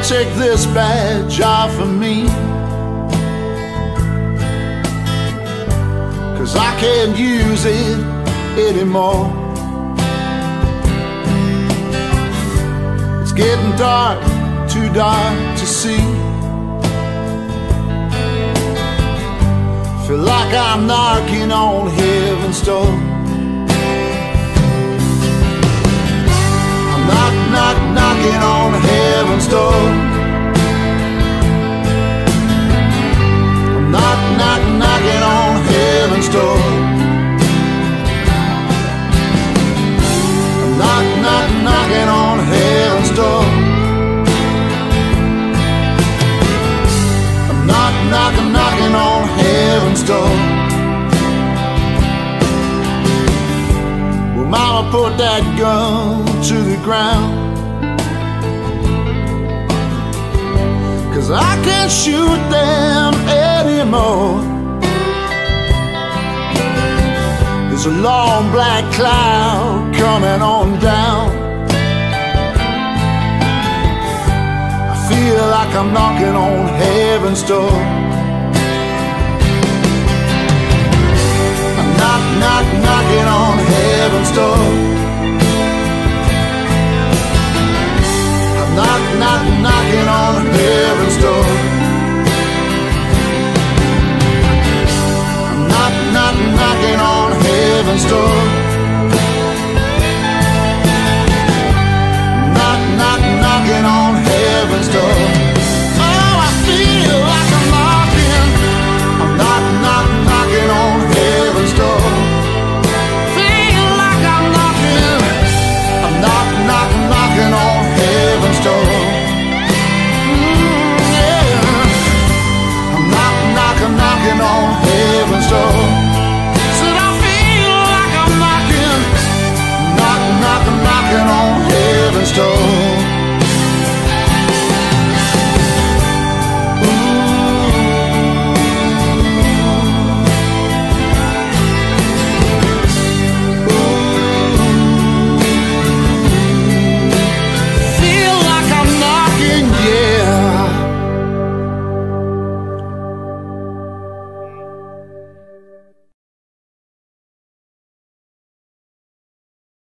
take this badge off of me, 'cause I can't use it anymore. It's getting dark, too dark to see. Feel like I'm knocking on heaven's door. I'm knocking on heaven's door. I'm knocking on heaven's door. I'm knocking on heaven's door. I'm knocking on heaven's door. Well, Mama put that gun to the ground, 'cause I can't shoot them anymore. There's a long black cloud coming on down. I feel like I'm knocking on heaven's door. I'm knocking on heaven's door. I'm knocking on heaven's door.